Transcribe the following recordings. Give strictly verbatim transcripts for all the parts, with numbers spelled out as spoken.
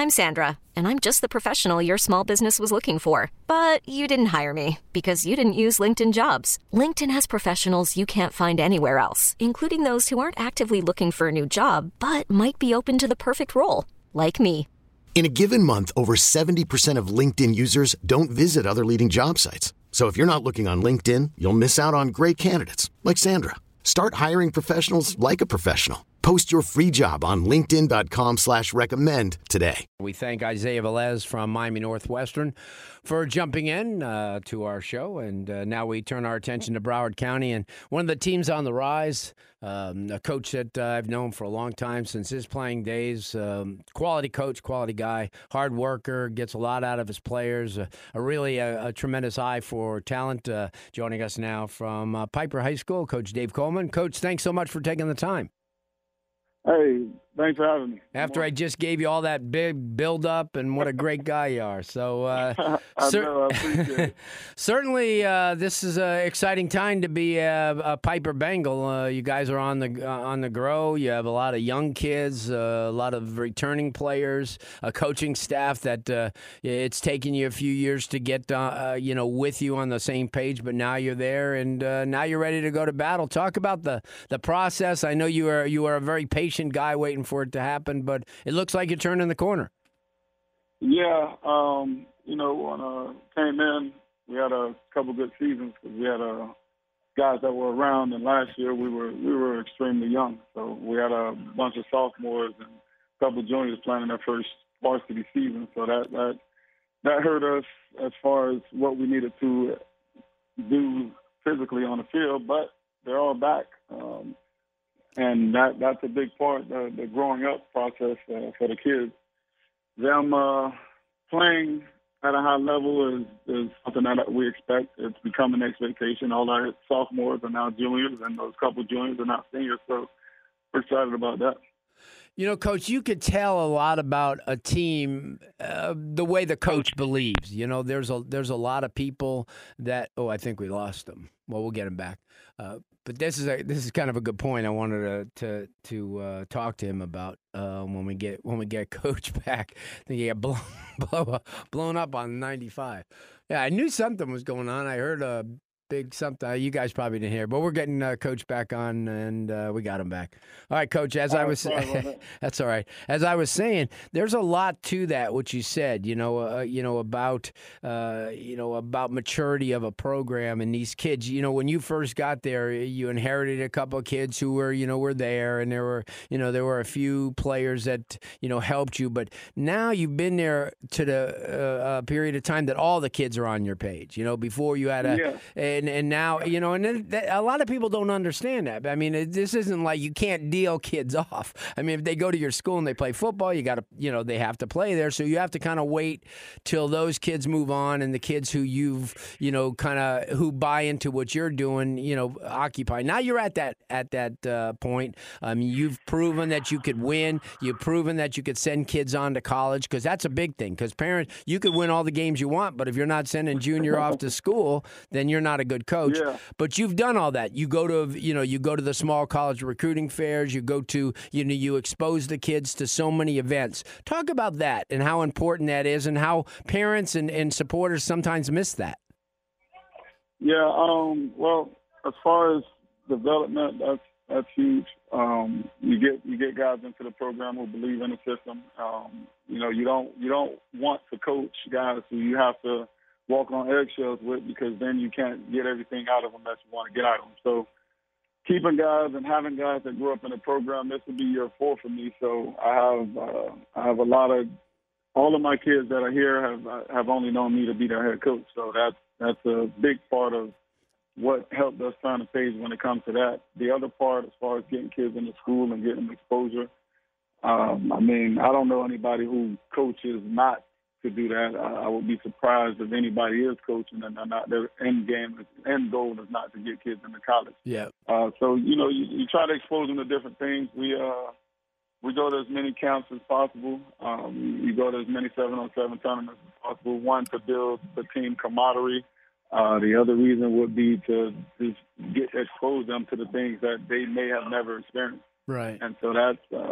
I'm Sandra, and I'm just the professional your small business was looking for. But you didn't hire me because you didn't use LinkedIn Jobs. LinkedIn has professionals you can't find anywhere else, including those who aren't actively looking for a new job, but might be open to the perfect role, like me. In a given month, over seventy percent of LinkedIn users don't visit other leading job sites. So if you're not looking on LinkedIn, you'll miss out on great candidates like Sandra. Start hiring professionals like a professional. Post your free job on linkedin.com slash recommend today. We thank Isaiah Velez from Miami Northwestern for jumping in uh, to our show. And uh, now we turn our attention to Broward County and one of the teams on the rise, um, a coach that uh, I've known for a long time since his playing days. Um, quality coach, quality guy, hard worker, gets a lot out of his players, uh, a really a, a tremendous eye for talent. Uh, joining us now from uh, Piper High School, Coach Dave Coleman. Coach, thanks so much for taking the time. Hey, thanks for having me. After I just gave you all that big build-up and what a great guy you are. So uh, I cer- know, I appreciate it. certainly uh, this is an exciting time to be a, a Piper Bengal. Uh, you guys are on the uh, on the grow. You have a lot of young kids, uh, a lot of returning players, a coaching staff that uh, it's taken you a few years to get uh, uh, you know with you on the same page, but now you're there and uh, now you're ready to go to battle. Talk about the, the process. I know you are you are a very patient guy waiting for it to happen, but it looks like you're turning the corner. Yeah, um, you know, when I uh, came in, we had a couple good seasons because we had uh, guys that were around, and last year we were we were extremely young. So we had a bunch of sophomores and a couple of juniors playing their first varsity season. So that that that hurt us as far as what we needed to do physically on the field, but they're all back. Um, And that that's a big part, the, the growing up process uh, for the kids. Them uh, playing at a high level is, is something that we expect. It's become an expectation. All our sophomores are now juniors, and those couple juniors are now seniors. So we're excited about that. You know, Coach, you could tell a lot about a team uh, the way the coach believes. You know, there's a there's a lot of people that. Oh, I think we lost them. Well, we'll get him back. Uh, but this is a this is kind of a good point. I wanted to to to uh, talk to him about uh, when we get when we get Coach back. I think he got blown blow, blown up on ninety-five. Yeah, I knew something was going on. I heard a big something. You guys probably didn't hear, but we're getting uh, Coach back on, and uh, we got him back. All right, Coach. As oh, I was, that. that's all right. As I was saying, there's a lot to that what you said. You know, uh, you know about, uh, you know about maturity of a program and these kids. You know, when you first got there, you inherited a couple of kids who were, you know, were there, and there were, you know, there were a few players that, you know, helped you. But now you've been there to the uh, period of time that all the kids are on your page. You know, before you had a. Yeah. And and now, you know, and then a lot of people don't understand that. I mean, it, this isn't like you can't deal kids off. I mean, if they go to your school and they play football, you got to, you know, they have to play there. So you have to kind of wait till those kids move on and the kids who you've, you know, kind of who buy into what you're doing, you know, occupy. Now you're at that at that uh, point. Um, you've proven that you could win. You've proven that you could send kids on to college because that's a big thing. Because parents, you could win all the games you want, but if you're not sending junior off to school, then you're not a good coach. Yeah. But you've done all that. You go to, you know, you go to the small college recruiting fairs. You go to, you know, you expose the kids to so many events. Talk about that and how important that is and how parents and, and supporters sometimes miss that. Yeah. Um, well, as far as development, that's that's huge. Um, you get you get guys into the program who believe in the system. Um, you know, you don't you don't want to coach guys who you have to walk on eggshells with because then you can't get everything out of them that you want to get out of them. So keeping guys and having guys that grew up in the program, this will be year four for me. So I have uh, I have a lot of all of my kids that are here have have only known me to be their head coach. So that's that's a big part of what helped us turn the page when it comes to that. The other part, as far as getting kids into school and getting them exposure, um, I mean, I don't know anybody who coaches not to do that. I, I would be surprised if anybody is coaching and they're not, their end game, end goal is not to get kids into college. Yeah. Uh, so, you know, you, you try to expose them to different things. We uh, we go to as many camps as possible. Um, you go to as many seven-on-seven tournaments as possible. One, to build the team camaraderie. Uh, the other reason would be to just get expose them to the things that they may have never experienced. Right. And so that's uh,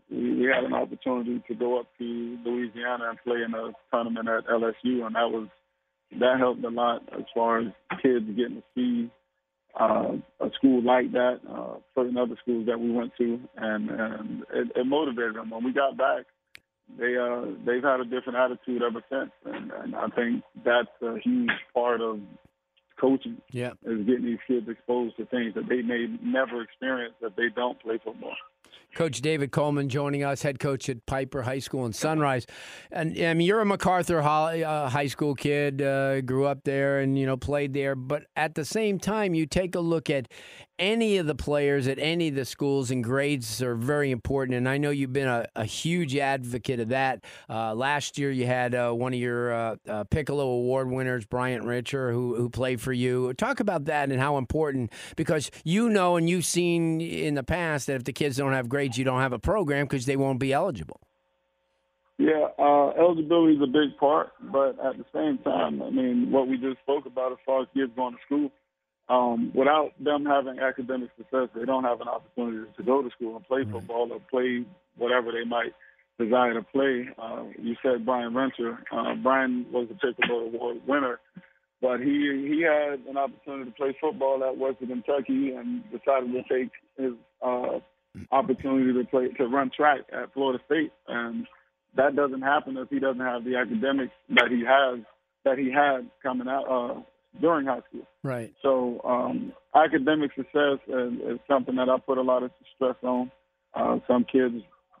we, we had an opportunity to go up to Louisiana and play in a tournament at L S U, and that was that helped a lot as far as kids getting to see uh, a school like that, uh, certain other schools that we went to, and, and it, it motivated them. When we got back, they uh, they've had a different attitude ever since, and, and I think that's a huge part of coaching. Yeah, is getting these kids exposed to things that they may never experience if they don't play football. Coach David Coleman joining us, head coach at Piper High School in Sunrise. And I mean, you're a MacArthur High, uh, high school kid, uh, grew up there and, you know, played there. But at the same time, you take a look at any of the players at any of the schools, and grades are very important. And I know you've been a, a huge advocate of that. Uh, last year, you had uh, one of your uh, uh, Piccolo Award winners, Bryant Richer, who, who played for you. Talk about that and how important, because you know and you've seen in the past that if the kids don't have grades, you don't have a program because they won't be eligible. Yeah, uh, eligibility is a big part, but at the same time, I mean, what we just spoke about as far as kids going to school, um, without them having academic success, they don't have an opportunity to go to school and play football or play whatever they might desire to play. Uh, you said Brian Renter. Uh, Brian was the Piccolo Award winner, but he he had an opportunity to play football at Western Kentucky and decided to take his uh, opportunity to play to run track at Florida State, and that doesn't happen if he doesn't have the academics that he has that he had coming out uh, during high school. Right. So um, academic success is, is something that I put a lot of stress on. Uh, some kids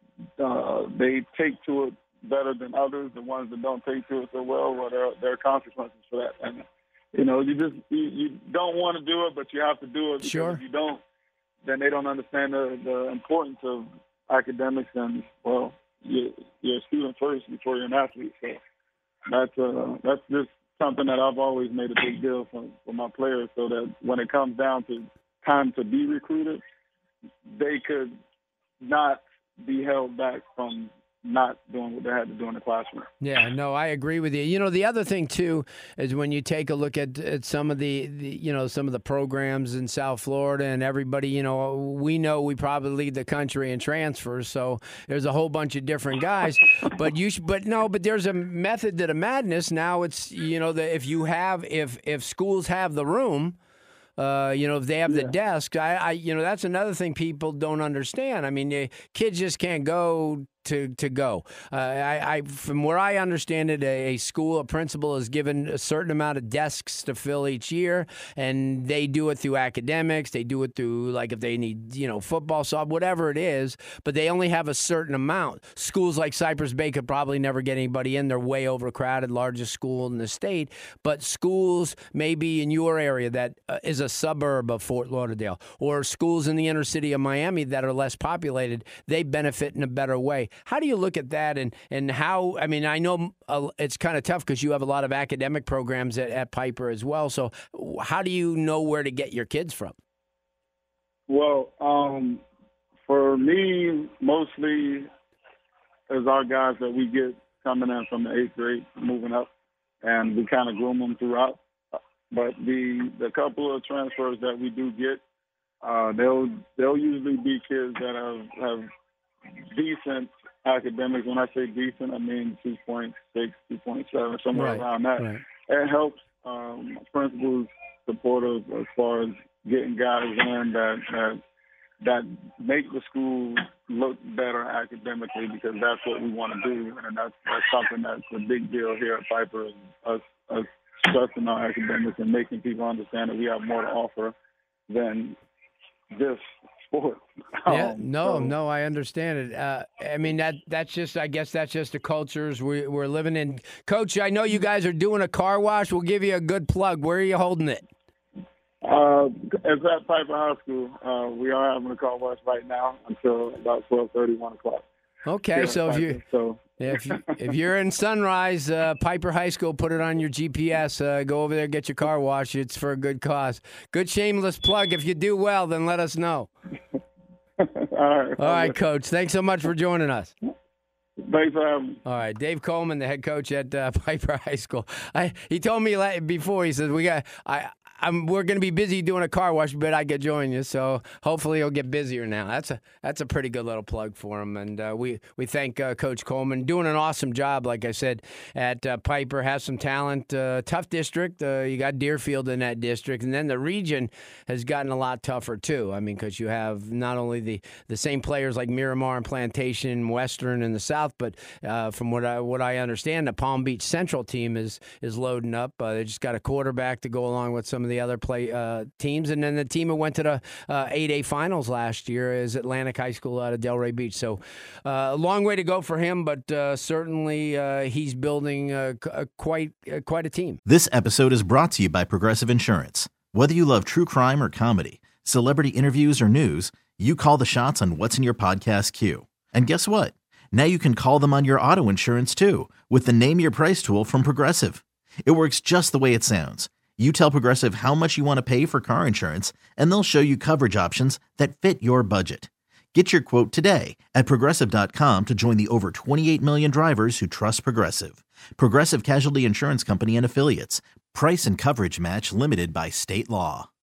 uh, they take to it better than others. The ones that don't take to it so well, well, there, there are consequences for that. And you know, you just you, you don't want to do it, but you have to do it. Because sure. If you don't, then they don't understand the, the importance of academics, and well, you're, you're a student first before you're an athlete. So that's uh, that's just something that I've always made a big deal for, for my players, so that when it comes down to time to be recruited, they could not be held back from not doing what they had to do in the classroom. Yeah, no, I agree with you. You know, the other thing too is when you take a look at, at some of the, the, you know, some of the programs in South Florida, and everybody, you know, we know we probably lead the country in transfers, so there's a whole bunch of different guys. but you, sh- but no, but there's a method to the madness. Now it's, you know, that if you have, if if schools have the room. Uh, you know, if they have yeah. the desk, I, I, you know, that's another thing people don't understand. I mean, the kids just can't go to to go. Uh, I, I, from where I understand it, a, a school, a principal is given a certain amount of desks to fill each year, and they do it through academics. They do it through, like, if they need, you know, football, sub, whatever it is, but they only have a certain amount. Schools like Cypress Bay could probably never get anybody in. They're way overcrowded, largest school in the state. But schools maybe in your area that uh, is a suburb of Fort Lauderdale, or schools in the inner city of Miami that are less populated, they benefit in a better way. How do you look at that, and, and how, I mean, I know uh, it's kind of tough because you have a lot of academic programs at, at Piper as well, so how do you know where to get your kids from? Well, um, for me, mostly is our guys that we get coming in from the eighth grade, moving up, and we kind of groom them throughout. But the the couple of transfers that we do get, uh, they'll they'll usually be kids that have, have decent academics. When I say decent, I mean two point six, two point seven, somewhere right, around that. Right. It helps um, principals, supporters, as far as getting guys in that, that that make the school look better academically, because that's what we want to do, and that's that's something that's a big deal here at Piper. Us us stressing our academics and making people understand that we have more to offer than just sports. Yeah, um, no, so. no, I understand it. Uh, I mean, that that's just, I guess that's just the cultures we, we're living in. Coach, I know you guys are doing a car wash. We'll give you a good plug. Where are you holding it? Uh, it's at Piper High School. Uh, we are having a car wash right now until about twelve thirty, one o'clock. Okay, so if you so. if you, if you're in Sunrise, uh, Piper High School, put it on your G P S. Uh, go over there, get your car washed. It's for a good cause. Good shameless plug. If you do well, then let us know. All right. All right, Coach. Thanks so much for joining us. Thanks for having me. All right, Dave Coleman, the head coach at uh, Piper High School. I, he told me before. He says we got. I I'm, we're going to be busy doing a car wash, but I could join you. So hopefully he'll get busier now. That's a that's a pretty good little plug for him. And uh, we we thank uh, Coach Coleman, doing an awesome job. Like I said, at uh, Piper, has some talent. Uh, tough district. Uh, you got Deerfield in that district, and then the region has gotten a lot tougher too. I mean, because you have not only the, the same players like Miramar and Plantation, Western in the south, but uh, from what I what I understand, the Palm Beach Central team is is loading up. Uh, they just got a quarterback to go along with some of the other play uh, teams, and then the team that went to the uh, eight A finals last year is Atlantic High School out of Delray Beach. So uh, a long way to go for him, but uh, certainly uh, he's building uh, quite uh, quite a team. This episode is brought to you by Progressive Insurance. Whether you love true crime or comedy, celebrity interviews or news, you call the shots on what's in your podcast queue. And guess what? Now you can call them on your auto insurance too with the Name Your Price tool from Progressive. It works just the way it sounds. You tell Progressive how much you want to pay for car insurance, and they'll show you coverage options that fit your budget. Get your quote today at Progressive dot com to join the over twenty-eight million drivers who trust Progressive. Progressive Casualty Insurance Company and Affiliates. Price and coverage match limited by state law.